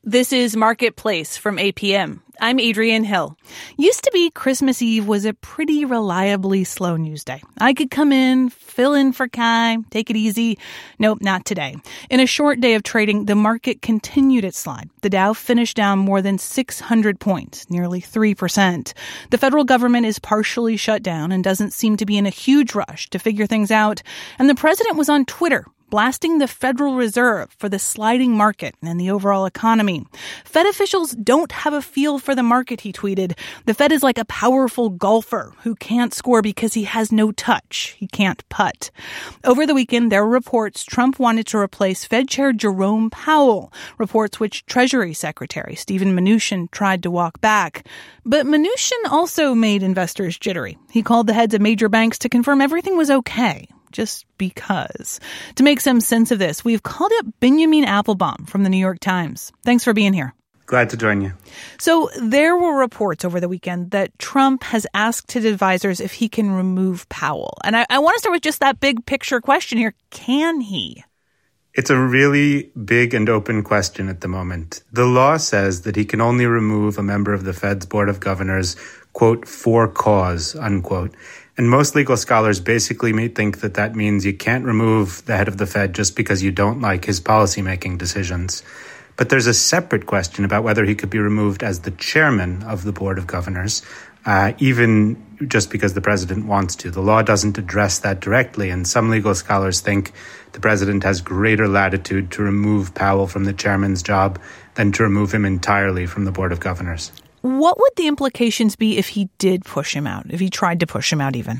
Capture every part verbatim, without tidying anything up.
This is Marketplace from A P M. I'm Adrienne Hill. Used to be Christmas Eve was a pretty reliably slow news day. I could come in, fill in for Kai, take it easy. Nope, not today. In a short day of trading, the market continued its slide. The Dow finished down more than six hundred points, nearly three percent. The federal government is partially shut down and doesn't seem to be in a huge rush to figure things out. And the president was on Twitter, blasting the Federal Reserve for the sliding market and the overall economy. Fed officials don't have a feel for the market, he tweeted. The Fed is like a powerful golfer who can't score because he has no touch. He can't putt. Over the weekend, there were reports Trump wanted to replace Fed Chair Jerome Powell, reports which Treasury Secretary Steven Mnuchin tried to walk back. But Mnuchin also made investors jittery. He called the heads of major banks to confirm everything was okay. Just because. To make some sense of this, we've called up Benjamin Appelbaum from the New York Times. Thanks for being here. Glad to join you. So there were reports over the weekend that Trump has asked his advisors if he can remove Powell. And I, I want to start with just that big picture question here. Can he? It's a really big and open question at the moment. The law says that he can only remove a member of the Fed's Board of Governors, quote, for cause, unquote. And most legal scholars basically may think that that means you can't remove the head of the Fed just because you don't like his policymaking decisions. But there's a separate question about whether he could be removed as the chairman of the Board of Governors, uh, even just because the president wants to. The law doesn't address that directly, and some legal scholars think the president has greater latitude to remove Powell from the chairman's job than to remove him entirely from the Board of Governors. What would the implications be if he did push him out, if he tried to push him out even?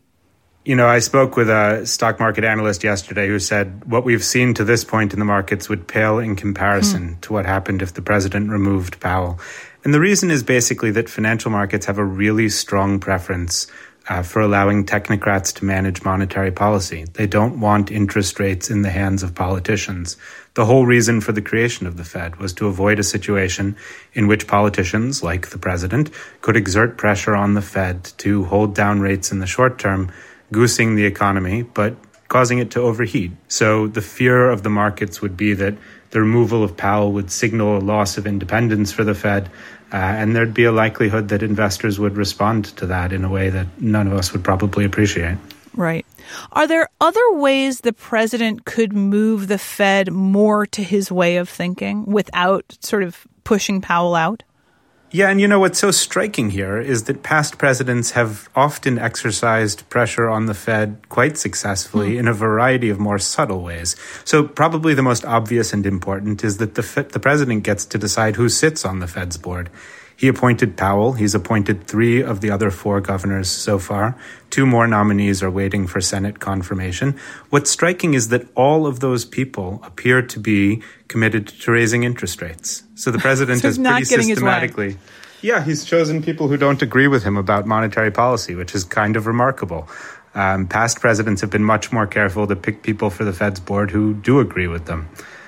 You know, I spoke with a stock market analyst yesterday who said what we've seen to this point in the markets would pale in comparison hmm. to what happened if the president removed Powell. And the reason is basically that financial markets have a really strong preference uh, for allowing technocrats to manage monetary policy. They don't want interest rates in the hands of politicians. The whole reason for the creation of the Fed was to avoid a situation in which politicians, like the president, could exert pressure on the Fed to hold down rates in the short term, goosing the economy, but causing it to overheat. So the fear of the markets would be that the removal of Powell would signal a loss of independence for the Fed, uh, and there'd be a likelihood that investors would respond to that in a way that none of us would probably appreciate. Right. Are there other ways the president could move the Fed more to his way of thinking without sort of pushing Powell out? Yeah, and you know what's so striking here is that past presidents have often exercised pressure on the Fed quite successfully mm. in a variety of more subtle ways. So probably the most obvious and important is that the Fed, the president gets to decide who sits on the Fed's board. He appointed Powell. He's appointed three of the other four governors so far. Two more nominees are waiting for Senate confirmation. What's striking is that all of those people appear to be committed to raising interest rates. So the president so has pretty systematically... Yeah, he's chosen people who don't agree with him about monetary policy, which is kind of remarkable. Um, past presidents have been much more careful to pick people for the Fed's board who do agree with them.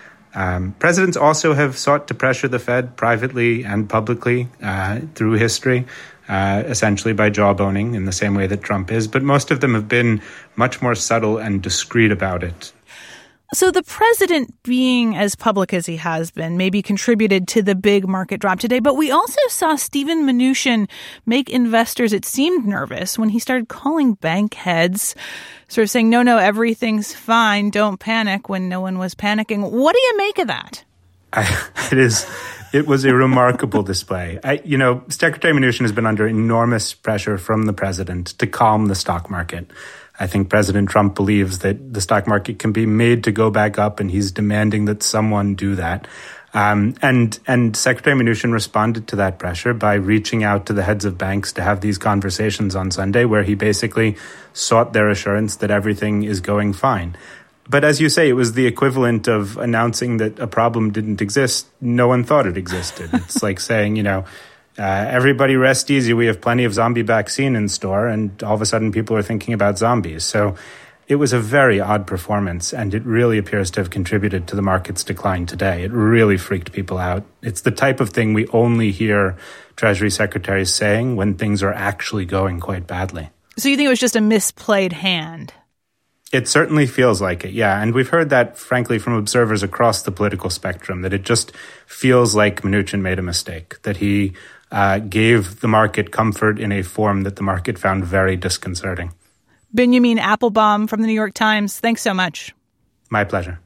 Um, presidents also have sought to pressure the Fed privately and publicly uh, through history, uh, essentially by jawboning in the same way that Trump is. But most of them have been much more subtle and discreet about it. So the president being as public as he has been maybe contributed to the big market drop today. But we also saw Steven Mnuchin make investors, it seemed, nervous when he started calling bank heads, sort of saying, no, no, everything's fine. Don't panic when no one was panicking. What do you make of that? I, it is. It was a remarkable display. I, you know, Secretary Mnuchin has been under enormous pressure from the president to calm the stock market. I think President Trump believes that the stock market can be made to go back up, and he's demanding that someone do that. Um, and and Secretary Mnuchin responded to that pressure by reaching out to the heads of banks to have these conversations on Sunday, where he basically sought their assurance that everything is going fine. But as you say, it was the equivalent of announcing that a problem didn't exist. No one thought it existed. It's like saying, you know, Uh, everybody rest easy. We have plenty of zombie vaccine in store. And all of a sudden people are thinking about zombies. So it was a very odd performance. And it really appears to have contributed to the market's decline today. It really freaked people out. It's the type of thing we only hear Treasury secretaries saying when things are actually going quite badly. So you think it was just a misplayed hand? It certainly feels like it, yeah. And we've heard that, frankly, from observers across the political spectrum, that it just feels like Mnuchin made a mistake, that he uh, gave the market comfort in a form that the market found very disconcerting. Benjamin Appelbaum from the New York Times, thanks so much. My pleasure.